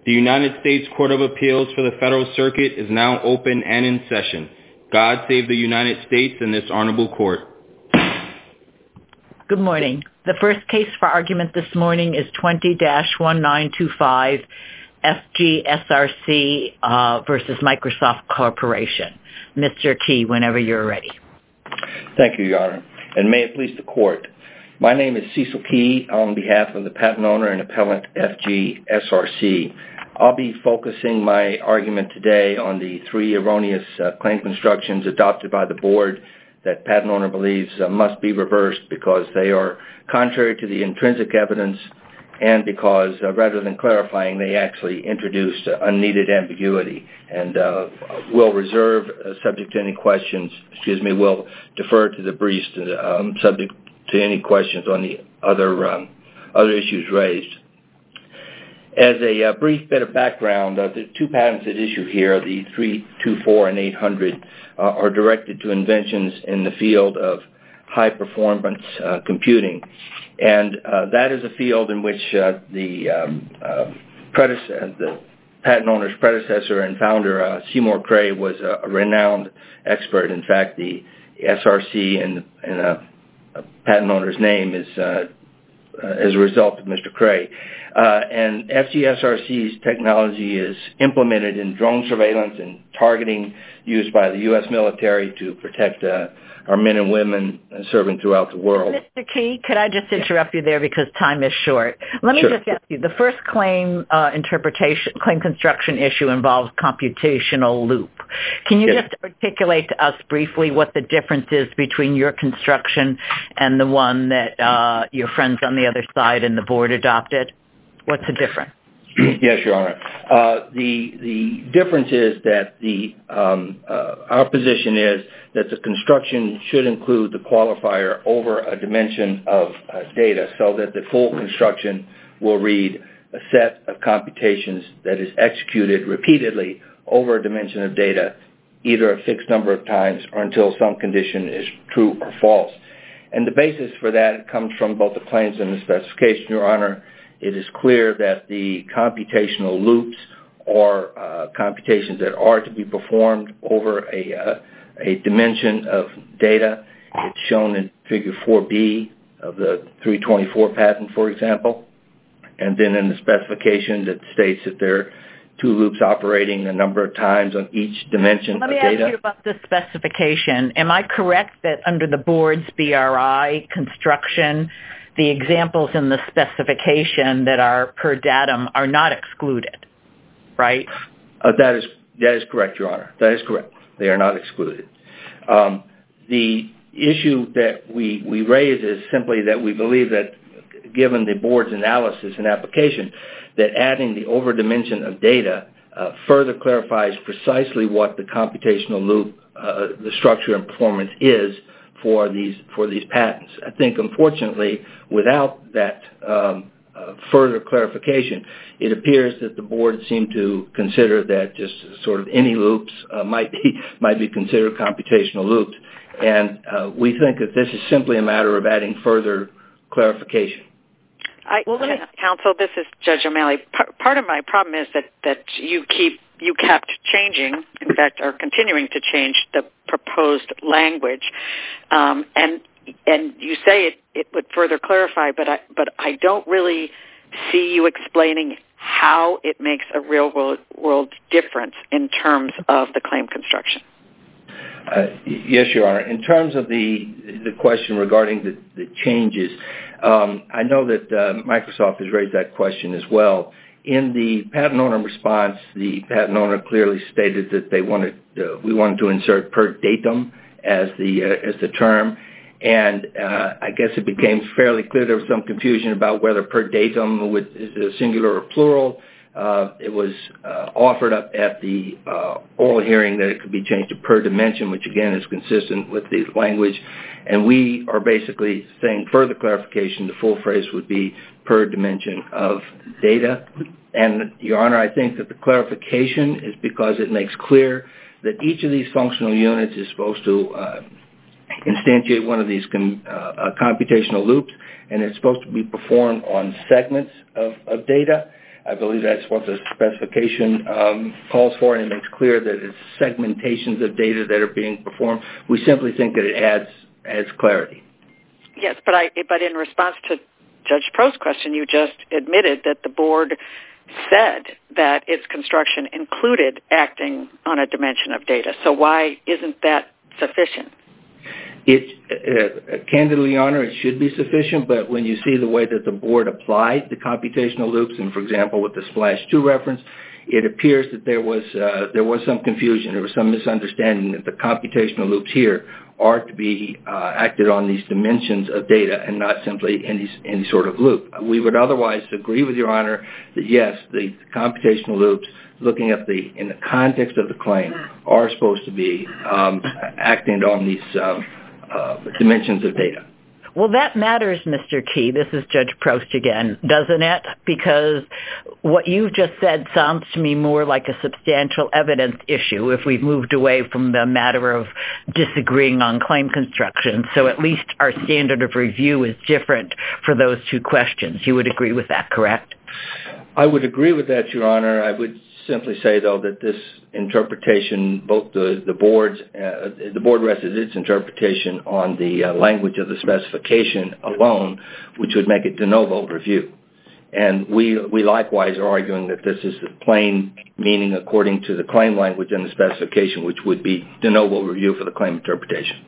The United States Court of Appeals for the Federal Circuit is now open and in session. God save the United States and this honorable court. Good morning. The first case for argument this morning is 20-1925 FGSRC versus Microsoft Corporation. Mr. Key, whenever you're ready. Thank you, Your Honor, and may it please the court. My name is Cecil Key on behalf of the patent owner and appellant FGSRC. I'll be focusing my argument today on the three erroneous claim constructions adopted by the board that patent owner believes must be reversed because they are contrary to the intrinsic evidence and because rather than clarifying, they actually introduced unneeded ambiguity. And we'll reserve, subject to any questions, we'll defer to the briefs subject to any questions on the other issues raised. As a brief bit of background, the two patents at issue here, the 324 and 800, are directed to inventions in the field of high-performance computing. And that is a field in which the patent owner's predecessor and founder, Seymour Cray, was a renowned expert. In fact, the SRC and patent owner's name is as a result of Mr. Cray. And FGSRC's technology is implemented in drone surveillance and targeting used by the U.S. military to protect our men and women serving throughout the world. Mr. Key, could I just interrupt you there because time is short? Let me just ask you, the first claim construction issue involves computational loop. Can you just articulate to us briefly what the difference is between your construction and the one that your friends on the other side and the board adopted? What's the difference? Yes, Your Honor. The difference is that our position is that the construction should include the qualifier over a dimension of data so that the full construction will read a set of computations that is executed repeatedly over a dimension of data, either a fixed number of times or until some condition is true or false. And the basis for that comes from both the claims and the specification, Your Honor. It is clear that the computational loops or computations that are to be performed over a dimension of data. It's shown in Figure 4B of the 324 patent, for example. And then in the specification that states that there are two loops operating a number of times on each dimension of data. Let me ask you about the specification. Am I correct that under the board's BRI construction, the examples in the specification that are per datum are not excluded, right? That is correct, Your Honor. That is correct. They are not excluded. The issue that we raise is simply that we believe that given the board's analysis and application, that adding the over dimension of data further clarifies precisely what the computational loop, the structure and performance is for these patents. I think, unfortunately, without that further clarification, it appears that the board seemed to consider that just sort of any loops might be considered computational loops. And we think that this is simply a matter of adding further clarification. Counsel, this is Judge O'Malley. Part of my problem is that you kept changing, in fact, are continuing to change the proposed language, and you say it would further clarify, but I don't really see you explaining how it makes a real world difference in terms of the claim construction. Yes, Your Honor. In terms of the question regarding the changes, I know that Microsoft has raised that question as well. In the patent owner response, the patent owner clearly stated that we wanted to insert per datum as the term, and I guess it became fairly clear there was some confusion about whether per datum is a singular or plural. It was offered up at the oral hearing that it could be changed to per dimension, which again is consistent with the language. And we are basically saying further clarification, the full phrase would be per dimension of data. And, Your Honor, I think that the clarification is because it makes clear that each of these functional units is supposed to instantiate one of these computational loops, and it's supposed to be performed on segments of data. I believe that's what the specification calls for, and it makes clear that it's segmentations of data that are being performed. We simply think that it adds clarity. Yes, but in response to Judge Prost's question, you just admitted that the board said that its construction included acting on a dimension of data. So why isn't that sufficient? Candidly, Your Honor, it should be sufficient, but when you see the way that the board applied the computational loops, and for example, with the Splash 2 reference, it appears that there was some confusion, there was some misunderstanding that the computational loops here are to be acted on these dimensions of data and not simply any sort of loop. We would otherwise agree with Your Honor that yes, the computational loops, looking at in the context of the claim, are supposed to be acting on these dimensions of data. Well, that matters, Mr. Key. This is Judge Prost again, doesn't it? Because what you've just said sounds to me more like a substantial evidence issue if we've moved away from the matter of disagreeing on claim construction. So at least our standard of review is different for those two questions. You would agree with that, correct? I would agree with that, Your Honor. I would simply say, though, that this interpretation, both the board rested its interpretation on the language of the specification alone, which would make it de novo review. And we likewise are arguing that this is the plain meaning according to the claim language and the specification, which would be de novo review for the claim interpretation.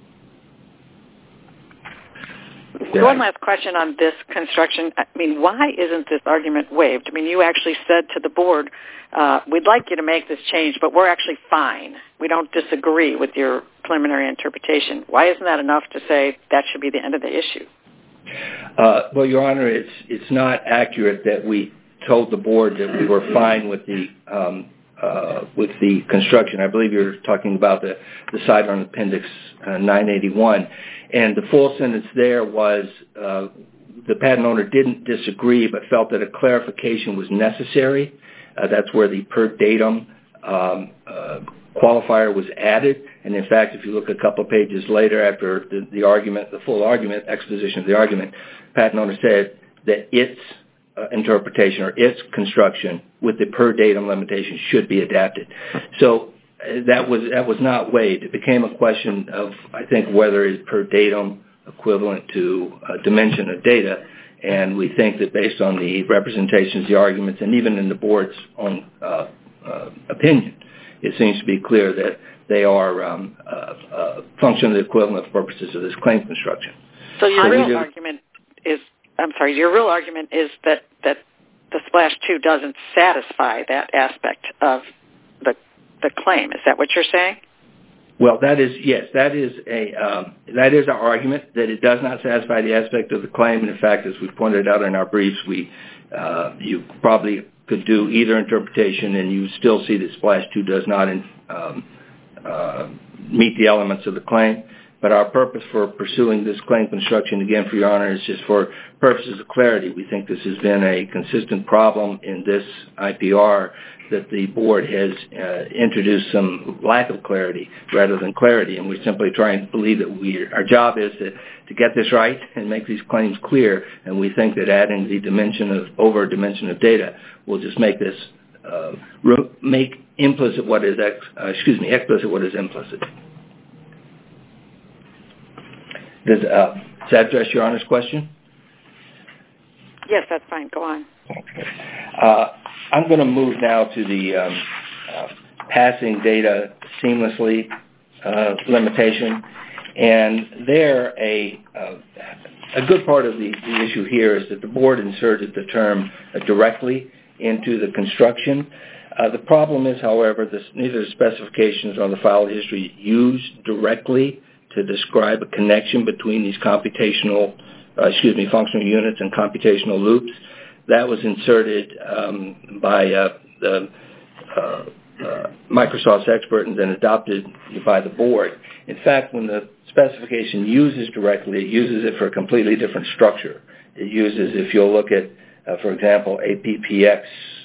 One last question on this construction. I mean, why isn't this argument waived? I mean, you actually said to the board, we'd like you to make this change, but we're actually fine. We don't disagree with your preliminary interpretation. Why isn't that enough to say that should be the end of the issue? Well, Your Honor, it's not accurate that we told the board that we were fine with the construction. I believe you're talking about the side on Appendix 981. And the full sentence there was the patent owner didn't disagree but felt that a clarification was necessary. That's where the per datum qualifier was added. And in fact, if you look a couple of pages later after the argument, the full argument, exposition of the argument, patent owner said that its interpretation or its construction with the per datum limitation should be adapted. So that was not waived. It became a question of, I think, whether it's per datum equivalent to a dimension of data. And we think that based on the representations, the arguments, and even in the board's own opinion, it seems to be clear that they are functionally equivalent for purposes of this claim construction. So your real argument is, your real argument is that the Splash 2 doesn't satisfy that aspect of the claim. Is that what you're saying? Well, that is our argument, that it does not satisfy the aspect of the claim. And in fact, as we pointed out in our briefs, you probably could do either interpretation and you still see that Splash 2 does not meet the elements of the claim. But our purpose for pursuing this claim construction, again, for Your Honor, is just for purposes of clarity. We think this has been a consistent problem in this IPR, that the board has introduced some lack of clarity rather than clarity. And we're simply trying to believe that our job is to get this right and make these claims clear. And we think that adding the over dimension of data will just make this, make explicit what is implicit. Does that address Your Honor's question? Yes, that's fine. Go on. Okay. I'm going to move now to the passing data seamlessly limitation. And there, a good part of the issue here is that the board inserted the term directly into the construction. The problem is, however, neither the specifications nor the file history use directly to describe a connection between these functional units and computational loops. That was inserted by the Microsoft's expert and then adopted by the board. In fact, when the specification uses directly, it uses it for a completely different structure. It uses, if you'll look at, for example, APPX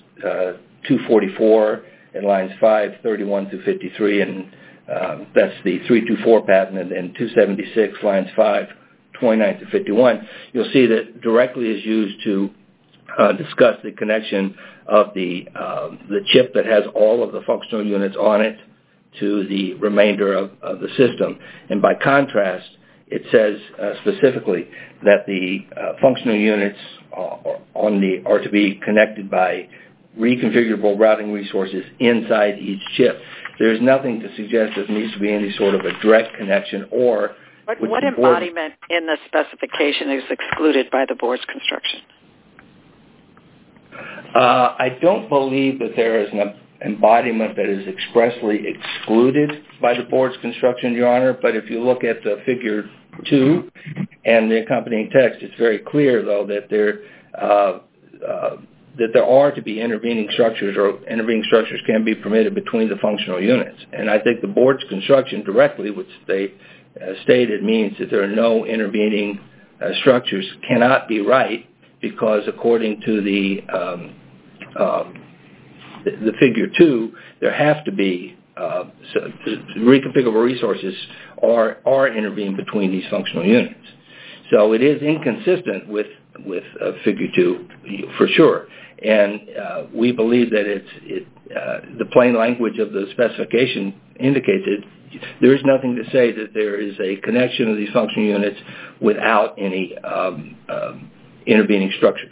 244 in lines 5, 31 through 53, and that's the 324 patent, and then 276 lines 5, 29 to 51, you'll see that directly is used to discuss the connection of the chip that has all of the functional units on it to the remainder of the system. And by contrast, it says specifically that the functional units are to be connected by reconfigurable routing resources inside each chip. There's nothing to suggest that there needs to be any sort of a direct connection or... What embodiment in the specification is excluded by the board's construction? I don't believe that there is an embodiment that is expressly excluded by the board's construction, Your Honor, but if you look at the figure 2 and the accompanying text, it's very clear, though, that there are to be intervening structures, or intervening structures can be permitted between the functional units. And I think the board's construction directly, which they stated, means that there are no intervening structures cannot be right, because according to the figure 2, there have to be reconfigurable resources are intervened between these functional units. So it is inconsistent with figure 2 for sure. And we believe that the plain language of the specification indicates it. There is nothing to say that there is a connection of these functional units without any intervening structures.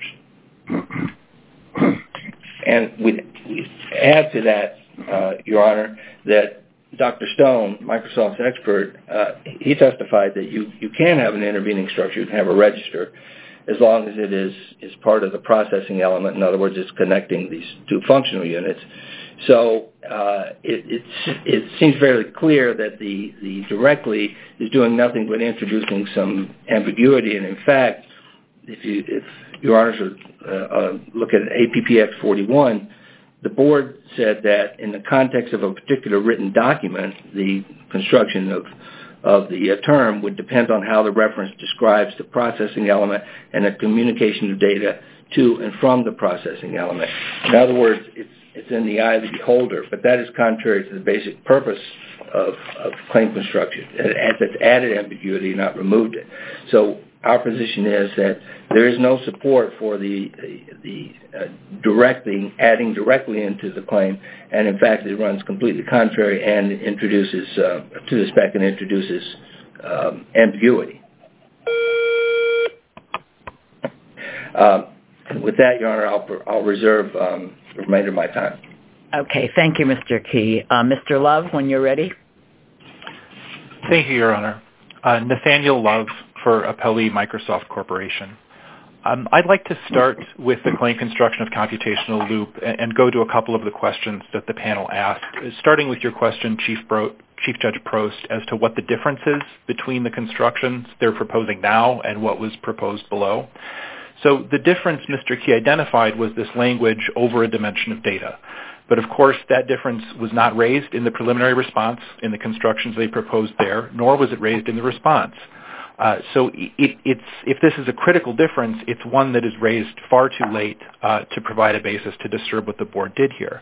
And we add to that, Your Honor, that Dr. Stone, Microsoft's expert, he testified that you can have an intervening structure, you can have a register, as long as it is part of the processing element. In other words, it's connecting these two functional units. So it seems fairly clear that the directly is doing nothing but introducing some ambiguity. And in fact, if Your Honors would look at APPX 41, the board said that in the context of a particular written document, the construction of the term would depend on how the reference describes the processing element and the communication of data to and from the processing element. In other words, it's in the eye of the beholder, but that is contrary to the basic purpose of claim construction. It's added ambiguity, not removed it. So our position is that there is no support for the adding directly into the claim, and in fact it runs completely contrary and introduces to the spec and introduces ambiguity. With that, Your Honor, I'll reserve the remainder of my time. Okay, thank you, Mr. Key. Mr. Love, when you're ready. Thank you, Your Honor. Nathaniel Love for Appellee Microsoft Corporation. I'd like to start with the claim construction of computational loop and go to a couple of the questions that the panel asked, starting with your question, Chief Judge Prost, as to what the difference is between the constructions they're proposing now and what was proposed below. So the difference Mr. Key identified was this language over a dimension of data. But of course, that difference was not raised in the preliminary response in the constructions they proposed there, nor was it raised in the response. So if this is a critical difference, it's one that is raised far too late to provide a basis to disturb what the board did here.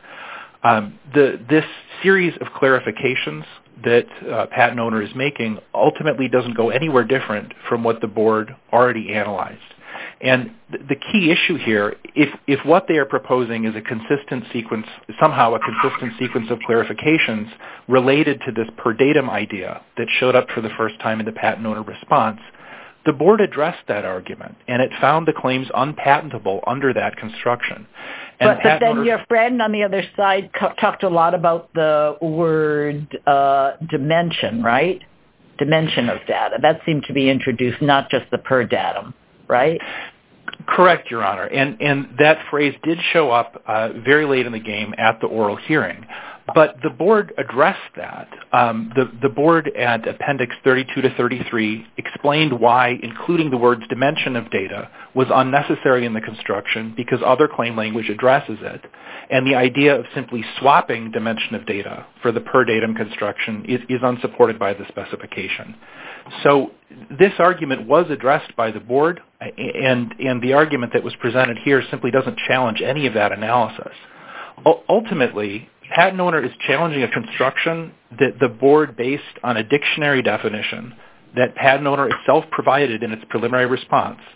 This series of clarifications that patent owner is making ultimately doesn't go anywhere different from what the board already analyzed. And the key issue here, if what they are proposing is a consistent sequence, somehow a consistent sequence of clarifications related to this per datum idea that showed up for the first time in the patent owner response, the board addressed that argument, and it found the claims unpatentable under that construction. And but then your friend on the other side talked a lot about the word dimension, right? Dimension of data. That seemed to be introduced, not just the per datum, right? Correct, Your Honor. And that phrase did show up very late in the game at the oral hearing. But the board addressed that. The board at Appendix 32 to 33 explained why including the words dimension of data was unnecessary in the construction because other claim language addresses it. And the idea of simply swapping dimension of data for the per datum construction is unsupported by the specification. So this argument was addressed by the board, and the argument that was presented here simply doesn't challenge any of that analysis. Ultimately, patent owner is challenging a construction that the board based on a dictionary definition that patent owner itself provided in its preliminary response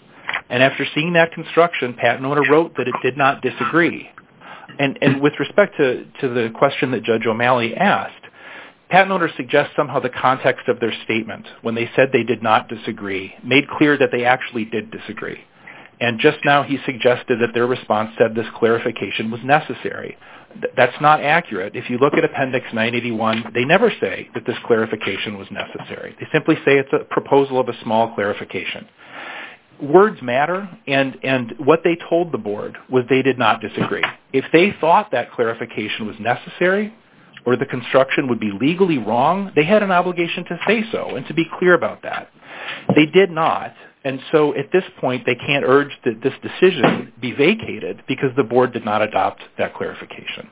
And after seeing that construction, patent owner wrote that it did not disagree. And with respect to the question that Judge O'Malley asked, patent owner suggests somehow the context of their statement, when they said they did not disagree, made clear that they actually did disagree. And just now he suggested that their response said this clarification was necessary. That's not accurate. If you look at Appendix 981, they never say that this clarification was necessary. They simply say it's a proposal of a small clarification. Words matter, and what they told the board was they did not disagree. If they thought that clarification was necessary or the construction would be legally wrong, they had an obligation to say so and to be clear about that. They did not, and so at this point they can't urge that this decision be vacated because the board did not adopt that clarification.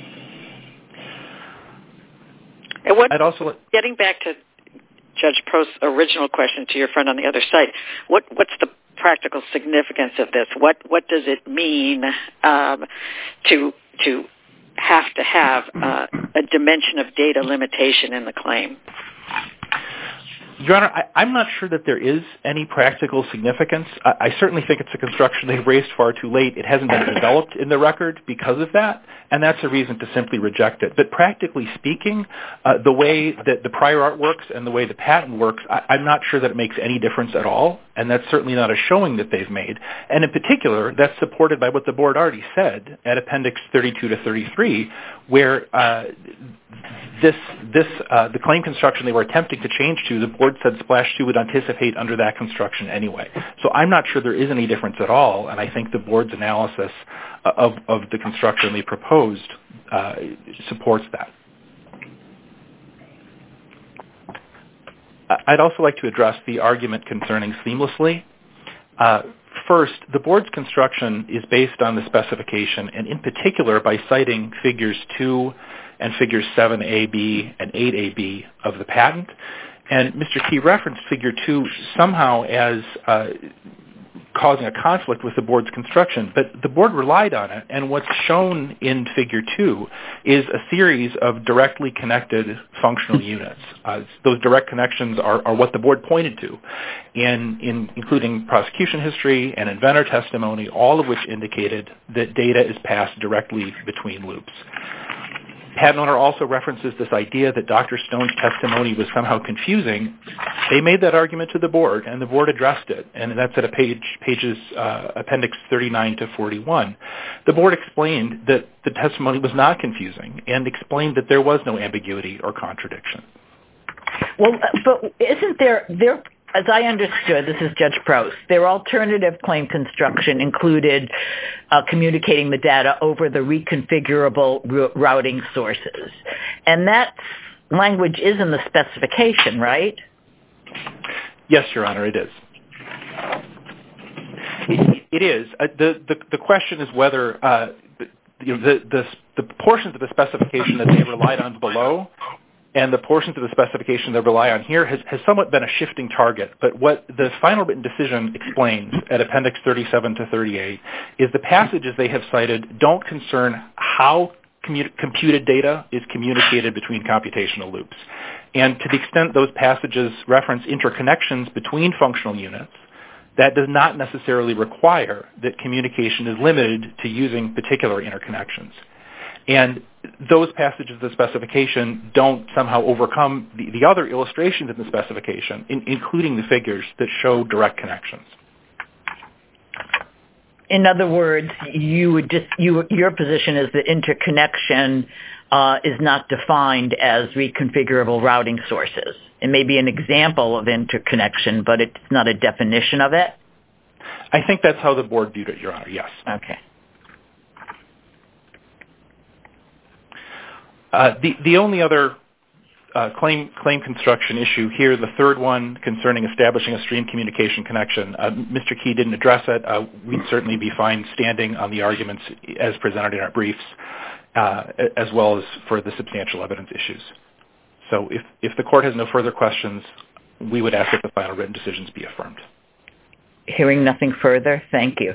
And getting back to Judge Prost's original question to your friend on the other side, what's the practical significance of this? What does it mean to have to have a dimension of data limitation in the claim? Your Honor, I'm not sure that there is any practical significance. I certainly think it's a construction they've raised far too late. It hasn't been developed in the record because of that, and that's a reason to simply reject it. But practically speaking, the way that the prior art works and the way the patent works, I'm not sure that it makes any difference at all, and that's certainly not a showing that they've made. And in particular, that's supported by what the board already said at Appendix 32 to 33, where the claim construction they were attempting to change to, the board said Splash 2 would anticipate under that construction anyway. So I'm not sure there is any difference at all, and I think the board's analysis of the construction they proposed supports that. I'd also like to address the argument concerning seamlessly. First, the board's construction is based on the specification, and in particular by citing Figures 2 and Figures 7AB and 8AB of the patent. And Mr. Key referenced Figure 2 somehow as causing a conflict with the board's construction, but the board relied on it, and what's shown in Figure 2 is a series of directly connected functional units. Those direct connections are what the board pointed to, including prosecution history and inventor testimony, all of which indicated that data is passed directly between loops. Patent owner also references this idea that Dr. Stone's testimony was somehow confusing. They made that argument to the board, and the board addressed it, and that's at pages Appendix 39 to 41. The board explained that the testimony was not confusing and explained that there was no ambiguity or contradiction. Well, but isn't there as I understood, this is Judge Prost, their alternative claim construction included communicating the data over the reconfigurable routing sources. And that language is in the specification, right? Yes, Your Honor, it is. It is. The question is whether the portions of the specification that they relied on below and the portions of the specification that rely on here has somewhat been a shifting target. But what the final written decision explains at Appendix 37 to 38 is the passages they have cited don't concern how computed data is communicated between computational loops. And to the extent those passages reference interconnections between functional units, that does not necessarily require that communication is limited to using particular interconnections. And those passages of the specification don't somehow overcome the other illustrations in the specification, including the figures that show direct connections. In other words, your position is that interconnection is not defined as reconfigurable routing sources. It may be an example of interconnection, but it's not a definition of it? I think that's how the board viewed it, Your Honor, yes. Okay. The only other claim construction issue here, the third one concerning establishing a stream communication connection, Mr. Key didn't address it. We'd certainly be fine standing on the arguments as presented in our briefs, as well as for the substantial evidence issues. So if the court has no further questions, we would ask that the final written decisions be affirmed. Hearing nothing further, thank you.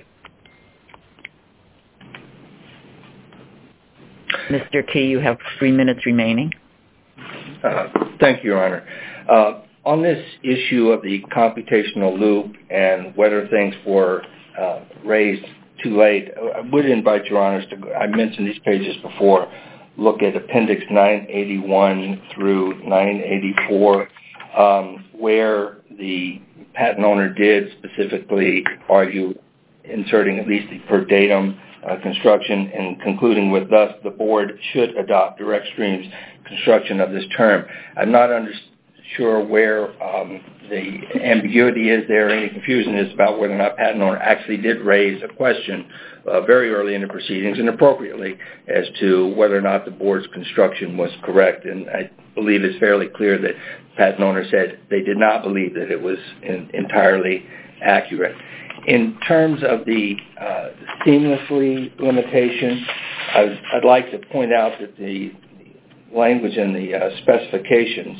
Mr. Key, you have 3 minutes remaining. Thank you, Your Honor. On this issue of the computational loop and whether things were raised too late, I would invite Your Honors to, I mentioned these pages before, look at Appendix 981 through 984, where the patent owner did specifically argue inserting at least the per datum construction and concluding with, thus, the board should adopt direct streams construction of this term. I'm not sure where the ambiguity is there. Any confusion is about whether or not patent owner actually did raise a question very early in the proceedings and appropriately as to whether or not the board's construction was correct. And I believe it's fairly clear that patent owner said they did not believe that it was entirely accurate. In terms of the seamlessly limitation, I'd like to point out that the language in the specifications,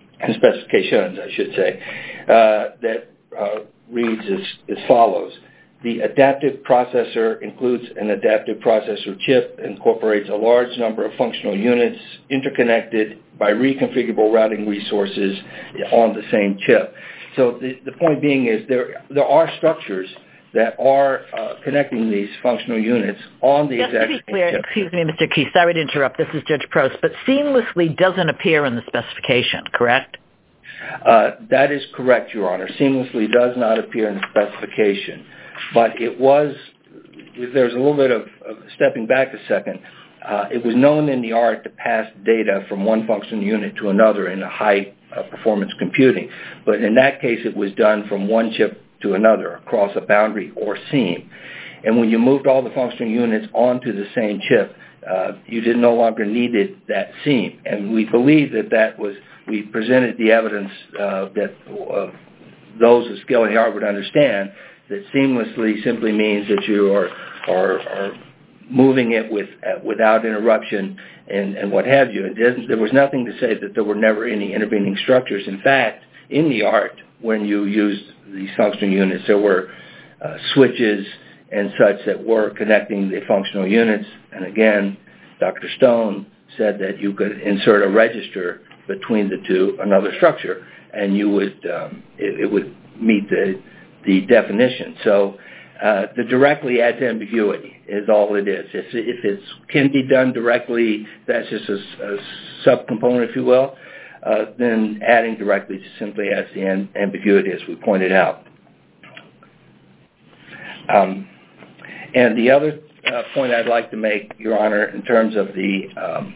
I should say, that reads as follows. The adaptive processor includes an adaptive processor chip, incorporates a large number of functional units interconnected by reconfigurable routing resources on the same chip. So the point being is there are structures that are connecting these functional units on the exact same chip. Excuse me, Mr. Key, sorry to interrupt. This is Judge Prost, but seamlessly doesn't appear in the specification, correct? That is correct, Your Honor. Seamlessly does not appear in the specification, but it was, there's a little bit of stepping back a second. It was known in the art to pass data from one functional unit to another in a high performance computing, but in that case it was done from one chip to another across a boundary or seam. And when you moved all the functional units onto the same chip, you no longer needed that seam. And we believe that was, we presented the evidence that those of skill in the art would understand that seamlessly simply means that you are moving it without interruption and what have you. There was nothing to say that there were never any intervening structures. In fact, in the art, when you used these functional units, there were switches and such that were connecting the functional units. And again, Dr. Stone said that you could insert a register between the two, another structure, and you would it would meet the definition. So the directly adds ambiguity is all it is. If it can be done directly, that's just a subcomponent, if you will, then adding directly simply adds the ambiguity, as we pointed out. And the other point I'd like to make, Your Honor, in terms of the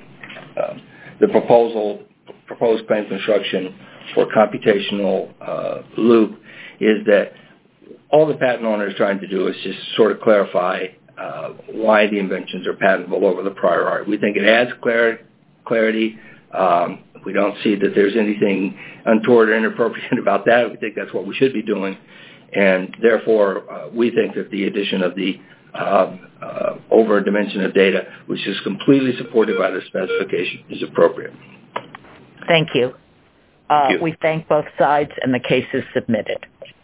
proposed claim construction for computational loop, is that all the patent owner is trying to do is just sort of clarify why the inventions are patentable over the prior art. We think it adds clarity. We don't see that there's anything untoward or inappropriate about that. We think that's what we should be doing. And therefore, we think that the addition of the over dimension of data, which is completely supported by the specification, is appropriate. Thank you. We thank both sides, and the case is submitted.